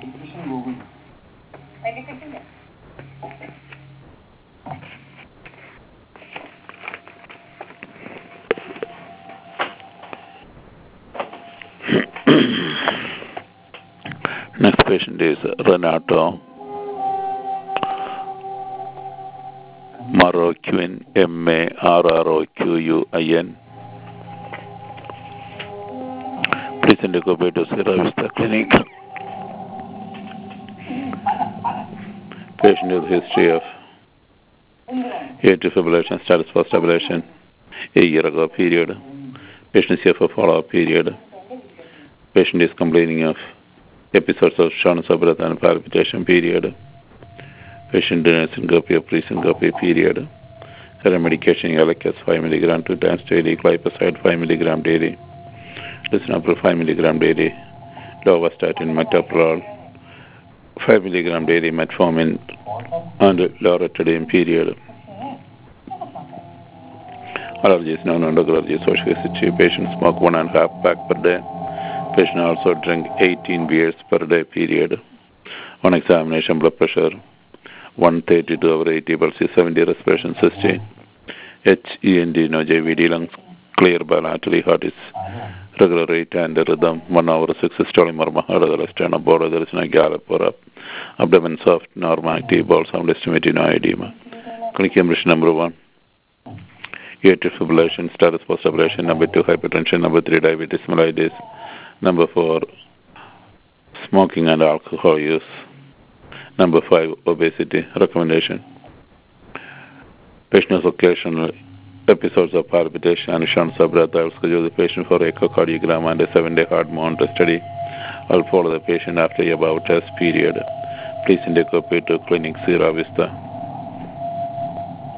Next patient is Renato Marroquin, Marroquin. Please indicate to Sierra Vista Clinic. Patient with history of atrial fibrillation, status post ablation, a year ago period. Patient is here for follow-up period. Patient is complaining of episodes of shortness of breath and palpitation period. Patient denies syncope or pre-syncope period. Current medication Eliquis 5 mg 2 times daily, glyphosate 5 mg daily, lisinopril 5 mg daily, lovastatin, metoprolol 5 mg daily, metformin and loratadine period. Allergies, non-undergo allergies, social history. Patient smoke 1.5 pack per day. Patient also drink 18 beers per day period. On examination, blood pressure 132 over 80, pulse 70, respiration 60. HEND, no JVD, lungs clear bilaterally, heart is regular rate and rhythm, 1 hour 6 systolic murmur, heart other external border, there is no gallop or up. Abdomen soft, normal, active, bowel sound estimated, no edema. Clinical impression number 1. Atrial fibrillation, status post ablation. Number 2, hypertension. Number 3, diabetes mellitus. Number 4, smoking and alcohol use. Number 5, obesity. Recommendation. Patient has occasional episodes of palpitation and shortness of breath. I will schedule the patient for echocardiogram and a 7-day heart monitor study. I will follow the patient after the above test period. Please indicate to Clinic Sierra Vista.